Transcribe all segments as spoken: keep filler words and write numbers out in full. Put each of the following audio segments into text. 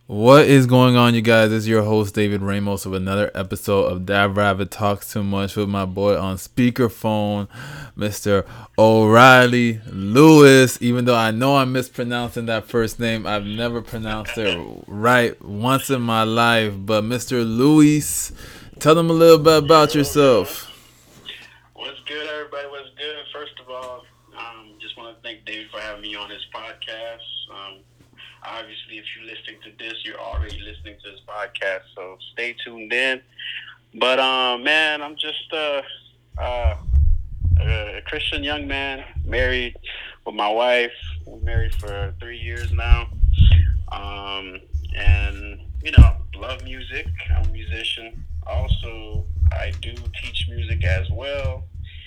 What is going on, you guys? It's your host, David Ramos, with another episode of Dab Rabbit Talks Too Much with my boy on speakerphone, Mister O'Reilly Lewis. Even though I know I'm mispronouncing that first name, I've never pronounced it right once in my life. But Mister Lewis, tell them a little bit about Yo, yo. yourself. What's good, everybody? What's good? First of all, um, just want to thank David for having me on his podcast. Um, obviously, if you're listening to this, you're already listening to this podcast, so stay tuned in. But, um, man, I'm just uh, uh, a Christian young man, married with my wife. We're married for three years now. Um, and, you know, love music. I'm a musician. Also, I do teach music as well,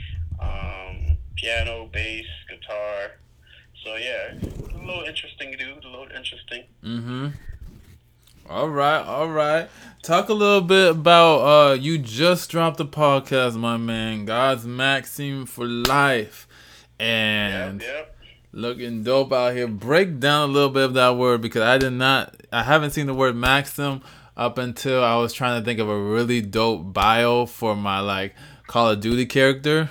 um, piano, bass, guitar. So yeah, a little interesting, dude. A little interesting. Mm-hmm. All right, all right. Talk a little bit about uh you just dropped a podcast, my man. God's Maxim for Life. Yep, And yep. looking dope out here. Break down a little bit of that word because I did not I haven't seen the word Maxim up until I was trying to think of a really dope bio for my like Call of Duty character.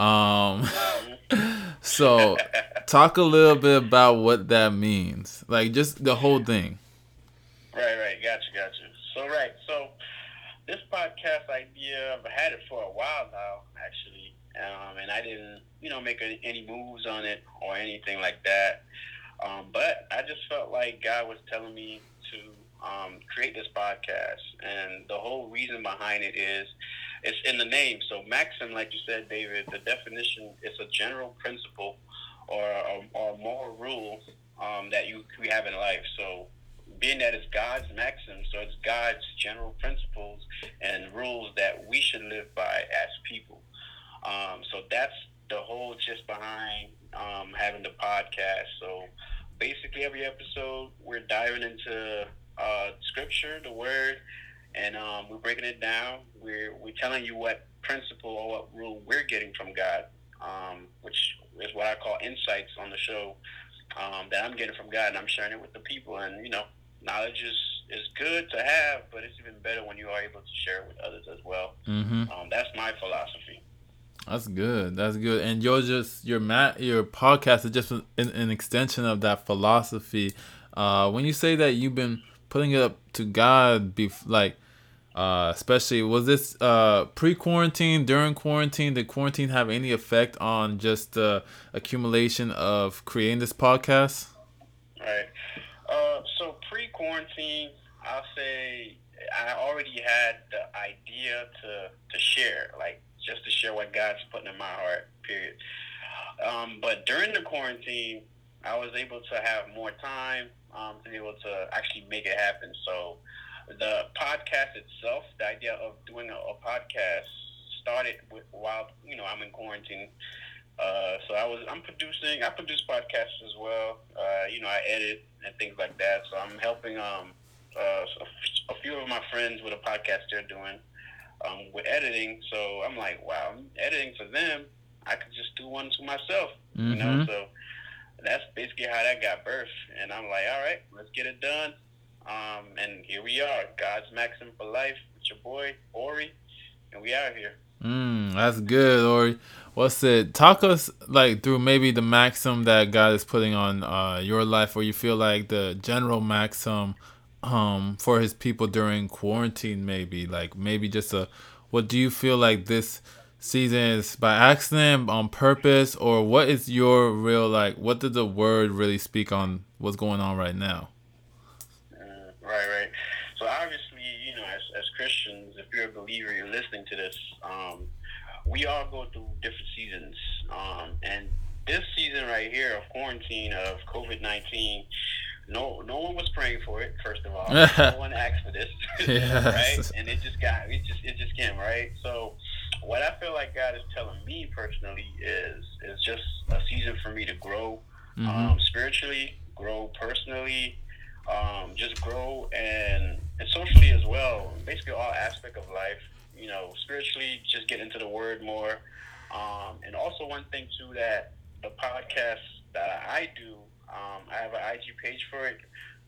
Um Mm-hmm. so talk a little bit about what that means. Like just the whole thing. Right, right. Gotcha, gotcha. So right, so this podcast idea, I've had it for a while now, actually, um, and I didn't, you know, make any, any moves on it or anything like that. Um, but I just felt like God was telling me to um, create this podcast, and the whole reason behind it is it's in the name. So maxim, like you said, David, the definition is a general principle or a, or a moral rule um, that you we have in life. So being that it's God's maxim, so it's God's general principles and rules that we should live by as people. Um, so that's the whole gist behind um, having the podcast. So basically, every episode we're diving into uh, scripture, the word, and um, we're breaking it down. We're we're telling you what principle or what rule we're getting from God, um, which is what I call insights on the show um, that I'm getting from God, and I'm sharing it with the people. And you know, knowledge is is good to have, but it's even better when you are able to share it with others as well. Mm-hmm. Um, that's my philosophy. That's good. That's good. And you're just your mat your podcast is just an, an extension of that philosophy. Uh, when you say that you've been putting it up to God, bef- like uh, especially was this uh pre quarantine, during quarantine? Did quarantine have any effect on just the accumulation of creating this podcast? Right. Uh, so pre-quarantine, I'll say I already had the idea to to share, like just to share what God's putting in my heart. Period. Um, but during the quarantine, I was able to have more time um, to be able to actually make it happen. So the podcast itself, the idea of doing a, a podcast started with, while you know I'm in quarantine. Uh, so I was I'm producing I produce podcasts as well. Uh, you know I edit and things like that. So I'm helping um uh, a few of my friends with a podcast they're doing um, with editing. So I'm like, wow, I'm editing for them. I could just do one to myself, you know. Mm-hmm. So that's basically how that got birthed. And I'm like, all right, let's get it done. Um, and here we are, God's Maxim for Life with your boy Ori, and we out here. Mm, that's good. Or what's it? Talk us like through maybe the maxim that God is putting on uh, your life, or you feel like the general maxim um, for His people during quarantine. Maybe like maybe just a. What do you feel like this season is by accident, on purpose, or what is your real like? What did the word really speak on? What's going on right now? Mm, right, right. So obviously, you know, as, as Christians, if you're a believer, you're listening to this. Um, we all go through different seasons, um, and this season right here of quarantine of COVID nineteen, no, no one was praying for it. First of all, no one asked for this, right? Yes. And it just got, it just, it just came, right? So, what I feel like God is telling me personally is, is just a season for me to grow, Mhm. um, spiritually, grow personally, um, just grow and and socially as well. Basically, all aspect of life. You know, spiritually, just get into the Word more. Um, and also, one thing too that the podcast that I do, um, I have an I G page for it.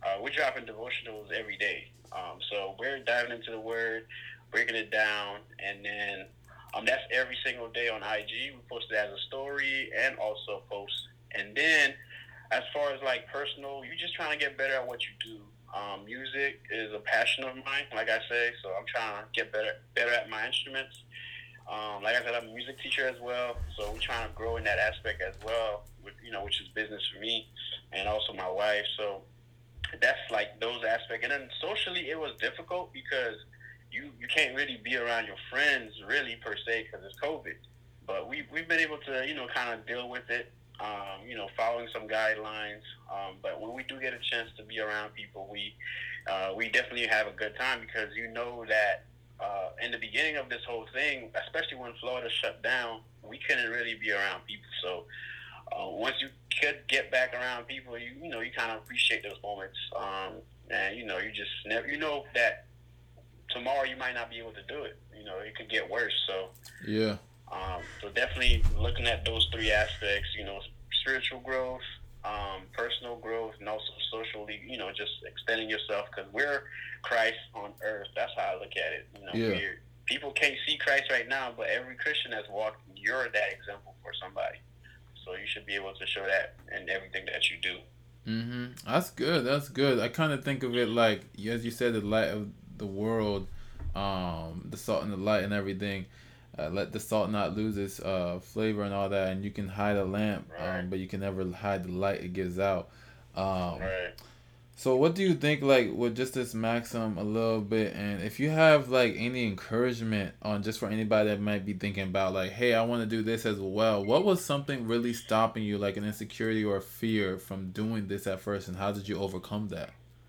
uh, we're dropping devotionals every day. Um, so we're diving into the Word, breaking it down, and then um, that's every single day on I G. We post it as a story and also a post. And then as far as like personal, you're just trying to get better at what you do. Um, music is a passion of mine, like I say, so I'm trying to get better better at my instruments. Um, like I said, I'm a music teacher as well, so we're trying to grow in that aspect as well, with, you know, which is business for me and also my wife. So that's like those aspects. And then socially, it was difficult because you, you can't really be around your friends really per se because it's COVID. But we we've been able to, you know, kind of deal with it. Um, you know, following some guidelines. Um, but when we do get a chance to be around people, we uh, we definitely have a good time because you know that uh, in the beginning of this whole thing, especially when Florida shut down, we couldn't really be around people. So uh, once you could get back around people, you you know you kind of appreciate those moments. Um, and you know you just never you know that tomorrow you might not be able to do it. You know it could get worse. So Yeah. Um, so definitely looking at those three aspects, you know, spiritual growth, um, personal growth, and also socially, you know, just extending yourself because we're Christ on earth. That's how I look at it. You know, Yeah. we're, people can't see Christ right now, but every Christian that's walked, you're that example for somebody. So you should be able to show that in everything that you do. Mm-hmm. That's good. That's good. I kind of think of it like, as you said, the light of the world, um, the salt and the light and everything. Uh, let the salt not lose its uh, flavor and all that. And you can hide a lamp, Right. um, but you can never hide the light it gives out. Um, Right. so what do you think, like, with just this maxim a little bit, and if you have like any encouragement on just for anybody that might be thinking about like, hey, I want to do this as well. What was something really stopping you, like an insecurity or fear from doing this at first, and how did you overcome that?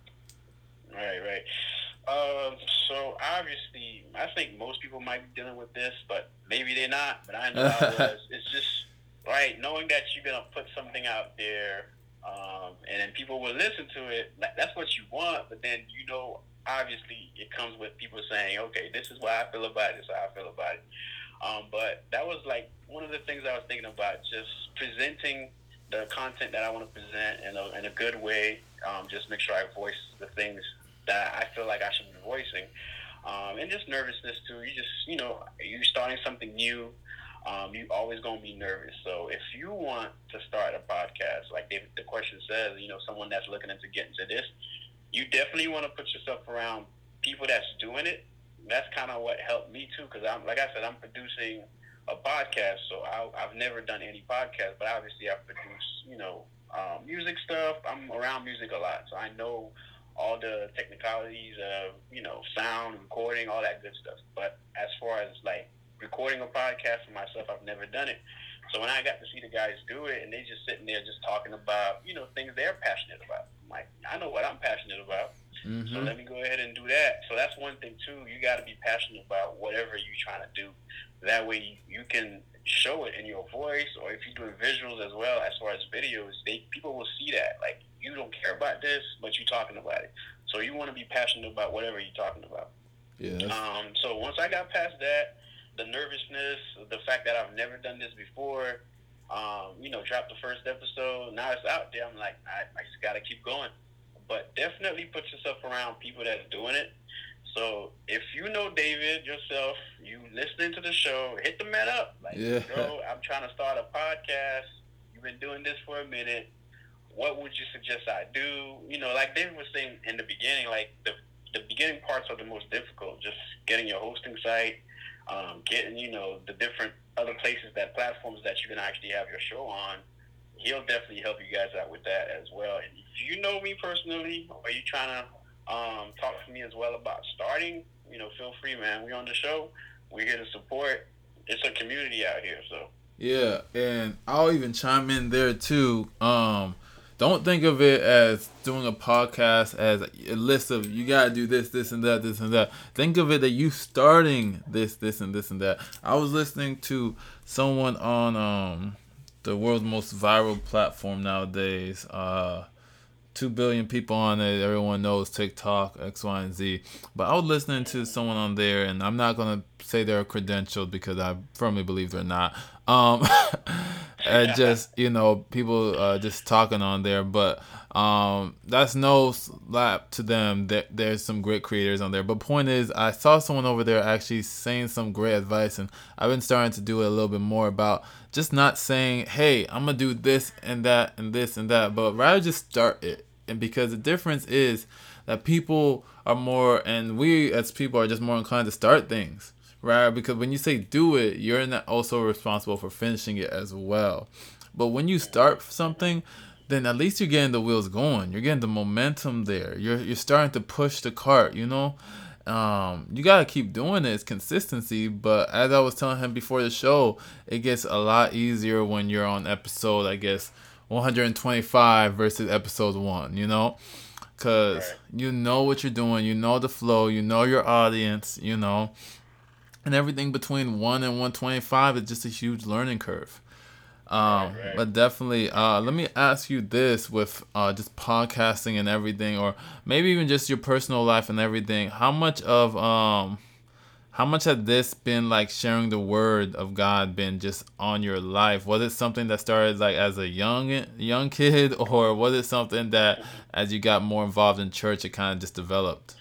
Right, right. Um, so obviously, I think most people might be dealing with this, but maybe they're not. But I know I was. It's just right knowing that you're gonna put something out there, um, and then people will listen to it. Like, that's what you want, but then you know, obviously, it comes with people saying, "Okay, this is why I feel about it. This is how I feel about it." Um, but that was like one of the things I was thinking about, just presenting the content that I want to present in a in a good way. Um, just make sure I voice the things that I feel like I should be voicing. Um, and just nervousness too. You just, you know, you're starting something new. Um, you always going to be nervous. So if you want to start a podcast, like the, the question says, you know, someone that's looking into getting to this, you definitely want to put yourself around people that's doing it. That's kind of what helped me too. Cause I'm, like I said, I'm producing a podcast. So I, I've never done any podcast, but obviously I produce, you know, um, music stuff. I'm around music a lot. So I know all the technicalities of, you know, sound, recording, all that good stuff. But as far as like recording a podcast for myself, I've never done it. So when I got to see the guys do it and they just sitting there just talking about, you know, things they're passionate about, I'm like, I know what I'm passionate about. Mm-hmm. So let me go ahead and do that. So that's one thing too. You got to be passionate about whatever you're trying to do. That way you can show it in your voice, or if you're doing visuals as well, as far as videos, they people will see that. Like, you don't care about this, but you're talking about it. So you want to be passionate about whatever you're talking about. Yeah. Um. So once I got past that, the nervousness, the fact that I've never done this before, um, you know, dropped the first episode. Now it's out there. I'm like, I, I just got to keep going. But definitely put yourself around people that's doing it. So if you know David yourself, you listening to the show, hit the man up. Like, yeah. Bro, I'm trying to start a podcast. You've been doing this for a minute. What would you suggest I do? You know, like David was saying in the beginning, like the the beginning parts are the most difficult. Just getting your hosting site, um, getting, you know, the different other places, that platforms that you can actually have your show on. He'll definitely help you guys out with that as well. And if you know me personally, or you trying to um, talk to me as well about starting, you know, feel free, man. We on the show. We're here to support. It's a community out here, so. Yeah, and I'll even chime in there too. Um, don't think of it as doing a podcast as a list of you gotta do this, this, and that, this, and that. Think of it that you starting this, this, and this, and that. I was listening to someone on um the world's most viral platform nowadays. Uh, two billion people on it. Everyone knows TikTok, X, Y, and Z. But I was listening to someone on there, and I'm not gonna say they're credentialed because I firmly believe they're not. Um, uh, just you know people uh, just talking on there, but um, that's no slap to them. That there's some great creators on there. But point is, I saw someone over there actually saying some great advice, and I've been starting to do it a little bit more about just not saying, "Hey, I'm gonna do this and that and this and that," but rather just start it. And because the difference is that people are more, and we as people are just more inclined to start things. Right, because when you say do it, you're not also responsible for finishing it as well. But when you start something, then at least you're getting the wheels going. You're getting the momentum there. You're you're starting to push the cart. You know, um, you gotta keep doing it. It's consistency. But as I was telling him before the show, it gets a lot easier when you're on episode, I guess, one hundred twenty-five versus episode one. You know, because you know what you're doing. You know the flow. You know your audience. You know. And everything between one and one twenty-five is just a huge learning curve. Um, right, right. But definitely, uh, let me ask you this with uh, just podcasting and everything, or maybe even just your personal life and everything. How much of um, how much has this been like sharing the word of God been just on your life? Was it something that started like as a young young kid, or was it something that as you got more involved in church, it kind of just developed?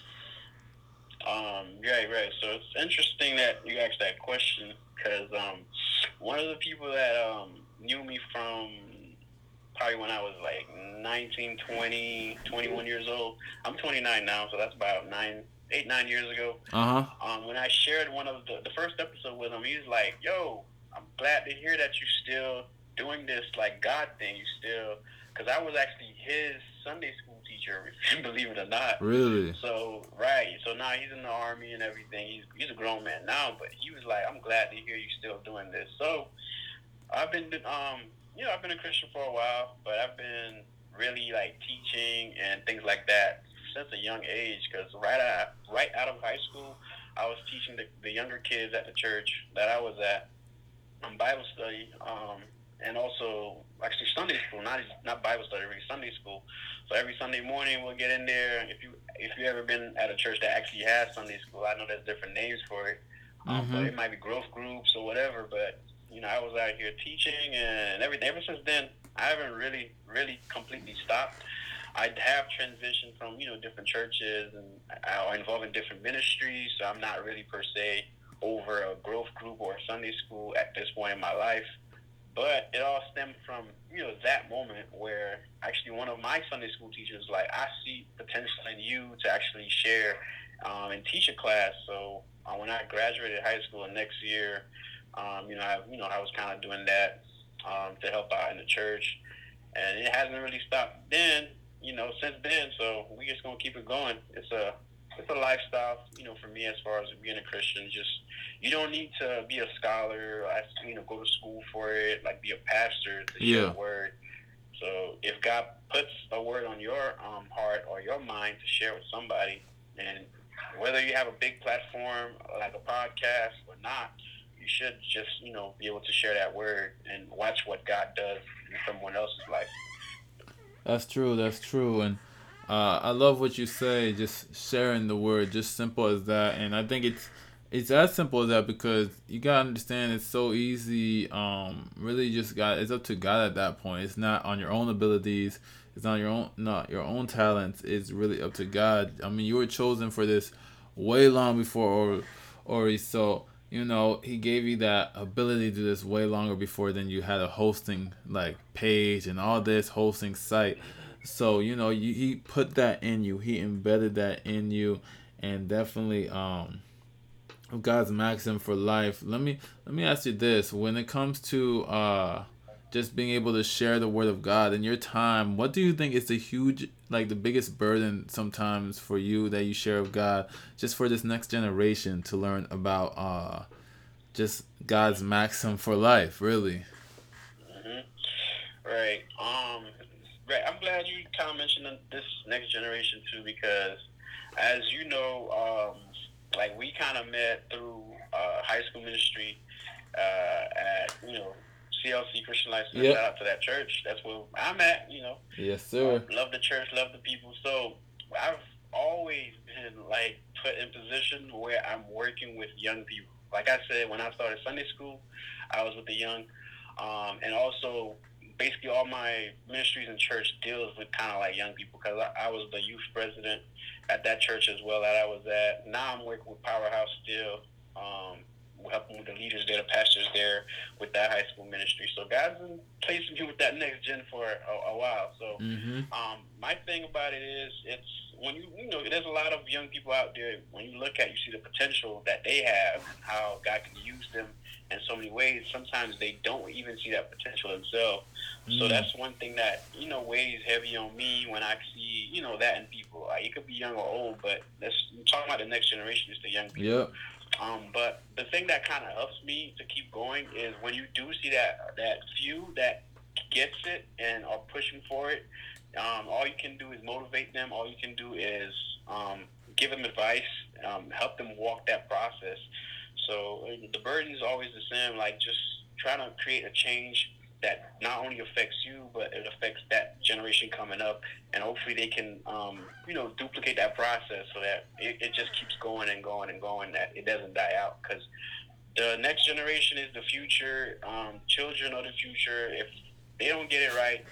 Um, right, right. So it's interesting that you asked that question because um, one of the people that um, knew me from probably when I was like nineteen, twenty, twenty-one years old. I'm twenty-nine now, so that's about nine, eight, nine years ago. Uh-huh. Um, when I shared one of the, the first episode with him, he was like, yo, I'm glad to hear that you're still doing this like God thing. You still, because I was actually his Sunday school teacher, believe it or not. Really? So, right. So now he's in the Army and everything. He's he's a grown man now, but he was like, I'm glad to hear you still doing this. So I've been, um, you know, I've been a Christian for a while, but I've been really like teaching and things like that since a young age. Because right out, right out of high school, I was teaching the, the younger kids at the church that I was at on Bible study, um, and also actually Sunday school, not not Bible study, really Sunday school. So every Sunday morning we'll get in there. If you if you ever been at a church that actually has Sunday school, I know there's different names for it, um, mm-hmm. but it might be growth groups or whatever. But you know, I was out here teaching and everything. Ever since then, I haven't really really completely stopped. I have transitioned from you know different churches and I involved in different ministries, so I'm not really per se over a growth group or a Sunday school at this point in my life. But it all stemmed from, you know, that moment where actually one of my Sunday school teachers was like, I see potential in you to actually share um, and teach a class. So uh, when I graduated high school the next year, um, you know, I, you know, I was kind of doing that um, to help out in the church. And it hasn't really stopped then, you know, since then. So we just going to keep it going. It's a It's a lifestyle, you know, for me as far as being a Christian. Just, you don't need to be a scholar, or, you know, go to school for it, like be a pastor to share yeah. a word. So if God puts a word on your um, heart or your mind to share with somebody, and whether you have a big platform like a podcast or not, you should just, you know, be able to share that word and watch what God does in someone else's life. That's true. That's true. And Uh, I love what you say, just sharing the word, just simple as that. And I think it's it's as simple as that because you gotta understand it's so easy. Um, really, just got it's up to God at that point. It's not on your own abilities. It's not your own not your own talents. It's really up to God. I mean, you were chosen for this way long before or Ori. So you know He gave you that ability to do this way longer before than you had a hosting like page and all this hosting site. So, you know, you, he put that in you. He embedded that in you. And definitely um, God's maxim for life. Let me let me ask you this. When it comes to uh, just being able to share the word of God in your time, what do you think is the huge, like the biggest burden sometimes for you that you share of God, just for this next generation to learn about uh, just God's maxim for life, really? Mm-hmm. Right. Um... Right, I'm glad you kind of mentioned this next generation too, because as you know, um, like we kind of met through uh, high school ministry uh, at you know C L C Christian Life Center. Yep. Shout out to that church. That's where I'm at. You know. Yes, sir. Uh, love the church, love the people. So I've always been like put in position where I'm working with young people. Like I said, when I started Sunday school, I was with the young. Um, and also, basically, all my ministries and church deals with kind of like young people because I, I was the youth president at that church as well that I was at. Now I'm working with Powerhouse still. Um, we're helping with the leaders there, the pastors there, with that high school ministry. So God's been placing me with that next gen for a, a while. So Mm-hmm. um, my thing about it is, it's when you you know, there's a lot of young people out there. When you look at, you see the potential that they have and how God can use them in so many ways. Sometimes they don't even see that potential themselves. So Mm. that's one thing that you know weighs heavy on me when I see you know that in people. Like, it could be young or old, but let's I'm talking about the next generation. It's the young people. Yep. Um, but the thing that kind of helps me to keep going is when you do see that that few that gets it and are pushing for it. Um, all you can do is motivate them. All you can do is um, give them advice, um, help them walk that process. So uh, the burden is always the same. Like, just trying to create a change that not only affects you, but it affects that generation coming up, and hopefully they can, um, you know, duplicate that process so that it, it just keeps going and going and going. That it doesn't die out because the next generation is the future. Um, children are the future. If they don't get it right,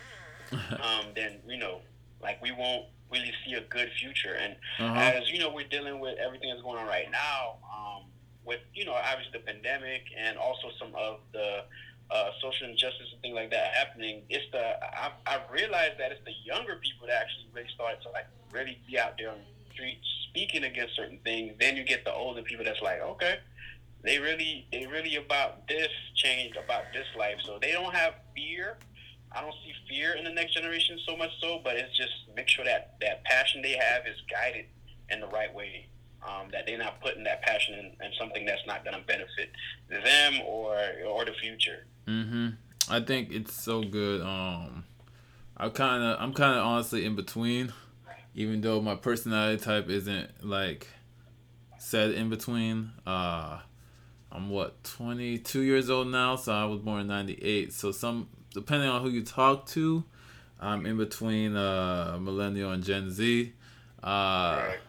um, then you know, like, we won't really see a good future. And Uh-huh. as you know, we're dealing with everything that's going on right now, um, with you know, obviously the pandemic and also some of the uh, social injustice and things like that happening. It's the I've, I've realized that it's the younger people that actually really start to like really be out there on the streets speaking against certain things. Then you get the older people that's like, okay, they really they really about this change, about this life. So they don't have fear. I don't see fear in the next generation so much so, but it's just make sure that that passion they have is guided in the right way. Um, that they're not putting that passion in, in something that's not going to benefit them or or the future. Mm-hmm. I think it's so good. Um, I kind of, I'm kind of honestly in between, even though my personality type isn't like set in between. Uh, I'm what twenty-two years old now, so I was born in ninety-eight. So some depending on who you talk to, I'm in between uh millennial and Gen Z. Uh, Right.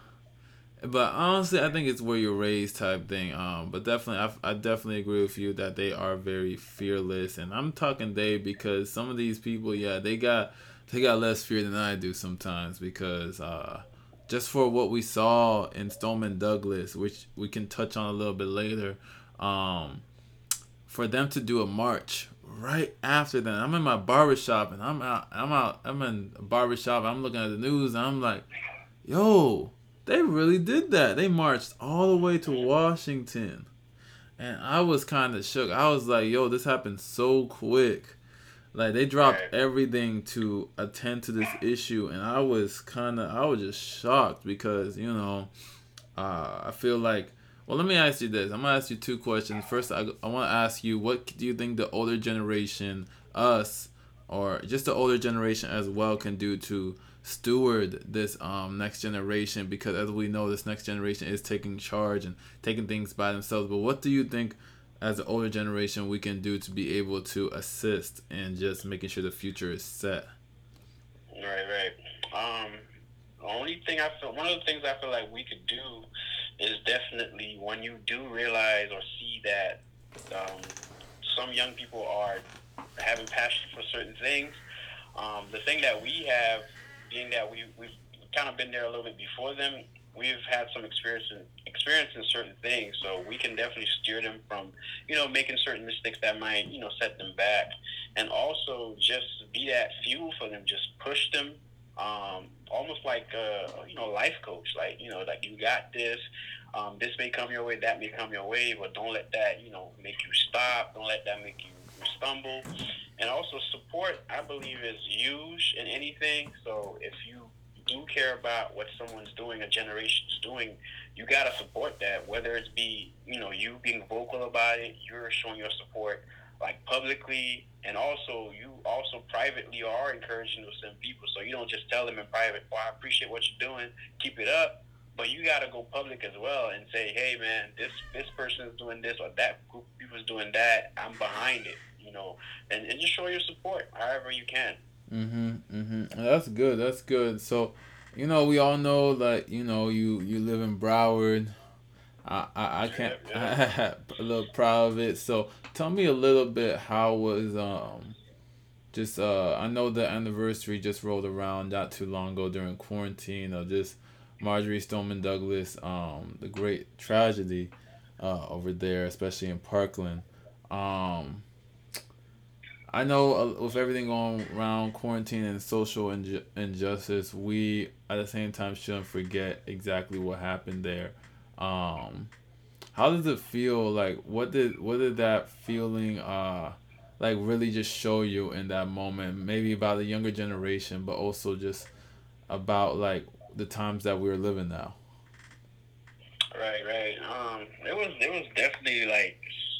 but honestly, I think it's where you're raised type thing. Um, but definitely, I, I definitely agree with you that they are very fearless, and I'm talking they because some of these people, yeah, they got they got less fear than I do sometimes because uh, just for what we saw in Stoneman Douglas, which we can touch on a little bit later, um, for them to do a march right after that. I'm in my barbershop and I'm out I'm out I'm in a barbershop, I'm looking at the news and I'm like, yo, they really did that. They marched all the way to Washington. And I was kind of shook. I was like, yo, this happened so quick. Like, they dropped Right. everything to attend to this issue. And I was kind of, I was just shocked because, you know, uh, I feel like, well, let me ask you this. I'm going to ask you two questions. First, I, I want to ask you, what do you think the older generation, us, or just the older generation as well, can do to steward this um, next generation? Because as we know, this next generation is taking charge and taking things by themselves. But what do you think, as the older generation, we can do to be able to assist in just making sure the future is set? Right. Right. Um, the only thing I feel, one of the things I feel like we could do is definitely when you do realize or see that um, some young people are having passion for certain things. Um, the thing that we have, being that we we've kind of been there a little bit before them, we've had some experience in, experience in certain things, so we can definitely steer them from, you know, making certain mistakes that might, you know, set them back, and also just be that fuel for them, just push them, um, almost like a, you know, life coach, like, you know, like, you got this. Um, this may come your way, that may come your way, but don't let that, you know, make you stop. Don't let that make you stumble. And also support, I believe, is huge in anything. So if you do care about what someone's doing, a generation's doing, you gotta support that. Whether it's be, you know, you being vocal about it, you're showing your support like publicly, and also you also privately are encouraging those same people. So you don't just tell them in private, "Well, I appreciate what you're doing, keep it up." But you gotta go public as well and say, "Hey, man, this this person is doing this, or that group of people is doing that. I'm behind it." You know, and, and just show your support however you can. Mm-hmm. Mm-hmm. That's good. That's good. So, you know, we all know that, you know, you you live in Broward. I, I, I can't. Yep, yep. A little proud of it. So tell me a little bit how was um just uh I know the anniversary just rolled around not too long ago during quarantine of just Marjorie Stoneman Douglas, um the great tragedy uh over there, especially in Parkland. Um I know uh, with everything going around quarantine and social inju- injustice, we at the same time shouldn't forget exactly what happened there. Um how does it feel like what did what did that feeling uh like really just show you in that moment? Maybe about the younger generation, but also just about like the times that we're living now. Right, right. Um, it was it was definitely like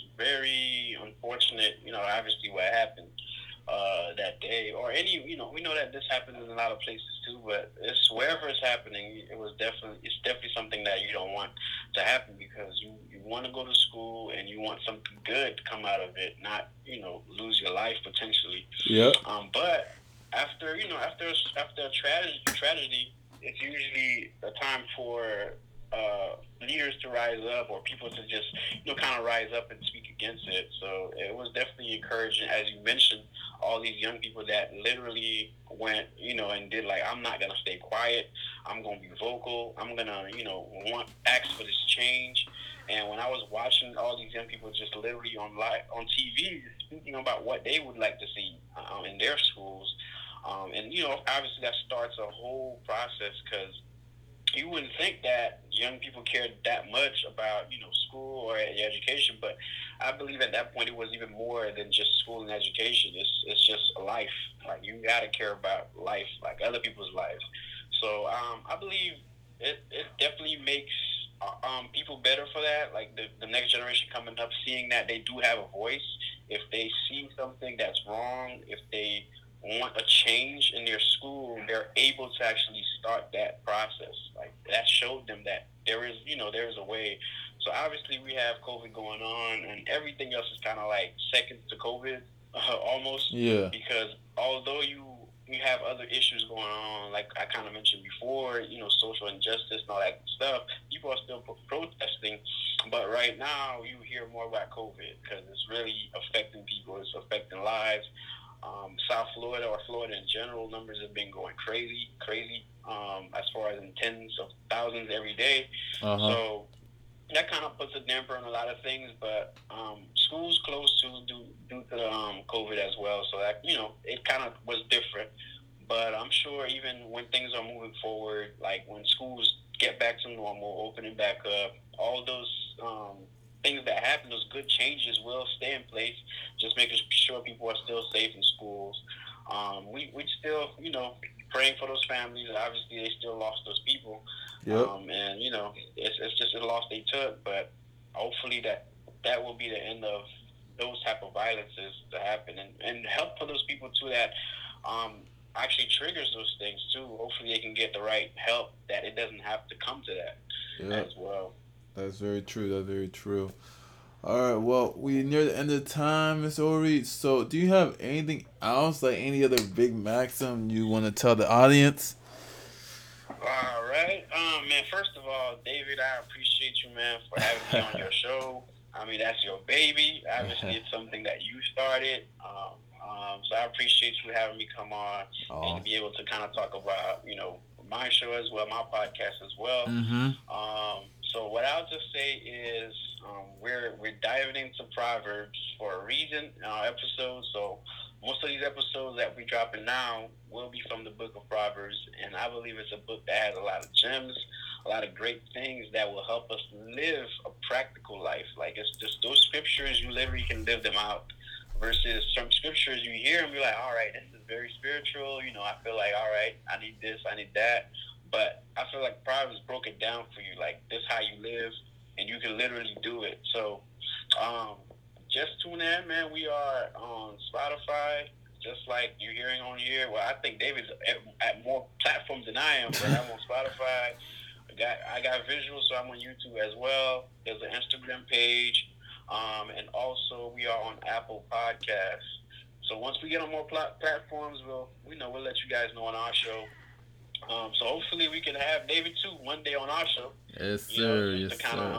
very unfortunate. You know, obviously what happened uh, that day, or any. You know, we know that this happens in a lot of places too. But it's wherever it's happening, it was definitely it's definitely something that you don't want to happen because you you want to go to school and you want something good to come out of it, not you know lose your life potentially. Yep. Um, but after you know after after a tragedy tragedy, it's usually a time for uh, leaders to rise up or people to just you know kind of rise up and speak against it. So it was definitely encouraging, as you mentioned, all these young people that literally went you know and did like I'm not gonna stay quiet. I'm gonna be vocal. I'm gonna you know want ask for this change. And when I was watching all these young people just literally on live on T V speaking about what they would like to see um, in their schools, um, and you know obviously that starts a whole process because you wouldn't think that young people cared that much about you know school or education, but I believe at that point it was even more than just school and education. It's it's just a life. Like you gotta care about life, like other people's lives. So um, I believe it it definitely makes uh, um, people better for that. Like the the next generation coming up, seeing that they do have a voice. If they see something that's wrong, if they want a change in their school, they're able to actually start that process. Like that showed them that there is, you know, there is a way. So obviously we have COVID going on, and everything else is kind of like seconds to COVID, uh, almost, Yeah. because although you you have other issues going on, like I kind of mentioned before, you know, social injustice and all that stuff, people are still pro- protesting. But right now, you hear more about COVID because it's really affecting people. It's affecting lives. Um, South Florida or Florida in general, numbers have been going crazy, crazy, um, as far as in tens of thousands every day. Uh huh. So that kind of puts a damper on a lot of things, but um, schools closed too due, due to the um, COVID as well. So that, you know, it kind of was different. But I'm sure even when things are moving forward, like when schools get back to normal, opening back up, all those um, things that happen, those good changes will stay in place. Just making sure people are still safe in schools. Um, we we still, you know, praying for those families. Obviously, they still lost those people, Yep. um, and you know, it's it's just a loss they took. But hopefully that that will be the end of those type of violences to happen, and, and help for those people too that um, actually triggers those things too. Hopefully they can get the right help that it doesn't have to come to that Yep. as well. That's very true. That's very true. All right. Well, we near the end of time, Miss Ori. So, do you have anything else, like any other big maxim you want to tell the audience? All right. Um, man, first of all, David, I appreciate you, man, for having me on your show. I mean, that's your baby. Obviously, it's something that you started. Um, um, so I appreciate you having me come on and Oh. to be able to kind of talk about, you know, my show as well, my podcast as well. Mm-hmm. Um, so what I'll just say is um, we're we're diving into Proverbs for a reason in our episodes. So most of these episodes that we're dropping now will be from the book of Proverbs, and I believe it's a book that has a lot of gems, a lot of great things that will help us live a practical life. Like it's just those scriptures, you literally can live them out. Versus some scriptures you hear and be like, all right, this is very spiritual. You know, I feel like, all right, I need this, I need that. But I feel like Proverbs broke it down for you. Like this, is how you live, and you can literally do it. So, um, just tune in, man. We are on Spotify, just like you're hearing on here. Well, I think David's at, at more platforms than I am, but I'm on Spotify. I got I got visuals, so I'm on YouTube as well. There's an Instagram page, um, and also we are on Apple Podcasts. So once we get on more plat- platforms, we'll we know we'll let you guys know on our show. Um, so hopefully we can have David too one day on our show. Yes, You know, sir. just Yes, to kind of sir. um,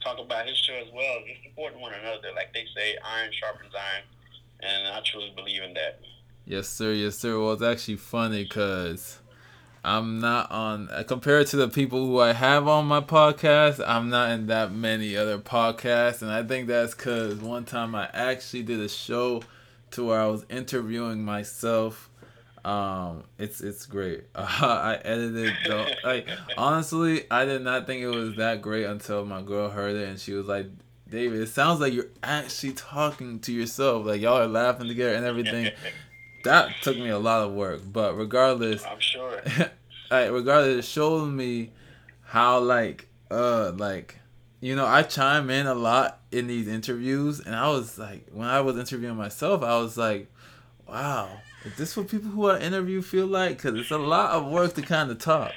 talk about his show as well. Just supporting one another. Like they say, iron sharpens iron. And I truly believe in that. Yes, sir. Yes, sir. Well, it's actually funny because I'm not on, compared to the people who I have on my podcast, I'm not in that many other podcasts. And I think that's because one time I actually did a show to where I was interviewing myself. Um, it's it's great. Uh, I edited though. Like honestly, I did not think it was that great until my girl heard it and she was like, "David, it sounds like you're actually talking to yourself. Like y'all are laughing together and everything." That took me a lot of work, but regardless, I'm sure. like regardless, it showed me how like uh like you know I chime in a lot in these interviews, and I was like, when I was interviewing myself, I was like, wow, is this what people who I interview feel like? Because it's a lot of work to kind of talk.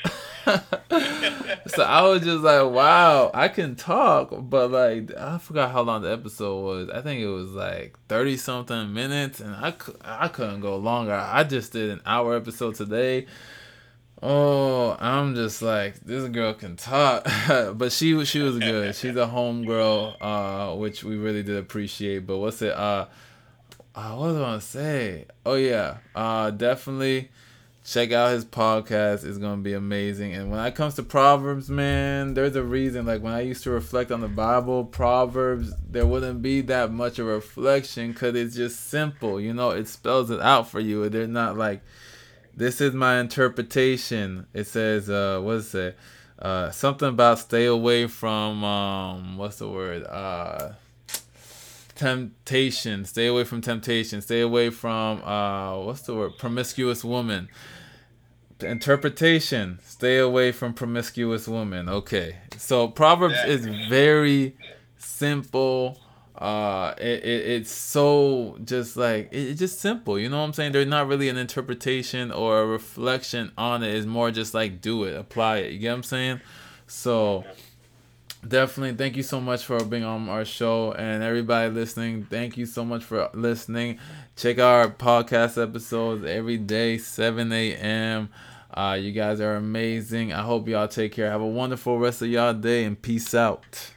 So I was just like, wow, I can talk, but like I forgot how long the episode was. I think it was like thirty something minutes, and I, I couldn't go longer. I just did an hour episode today. Oh, I'm just like, this girl can talk. But she was she was good. She's a homegirl, uh, which we really did appreciate. But what's it? Uh, uh what was I gonna say? Oh yeah, uh, definitely check out his podcast. It's gonna be amazing. And when it comes to Proverbs, man, there's a reason. Like when I used to reflect on the Bible, Proverbs, there wouldn't be that much of a reflection because it's just simple. You know, it spells it out for you. They're not like, this is my interpretation. It says, uh, what is it? Uh, something about stay away from, um, what's the word? Uh, temptation. Stay away from temptation. Stay away from, uh, what's the word? Promiscuous woman. Interpretation. Stay away from promiscuous woman. Okay. So Proverbs is very simple. Uh, it, it it's so just like it, it's just simple, you know what I'm saying? There's not really an interpretation or a reflection on it. It's more just like do it, apply it. You get what I'm saying? So definitely, thank you so much for being on our show, and everybody listening. Thank you so much for listening. Check out our podcast episodes every day, seven a.m. Uh, you guys are amazing. I hope y'all take care. Have a wonderful rest of y'all day, and peace out.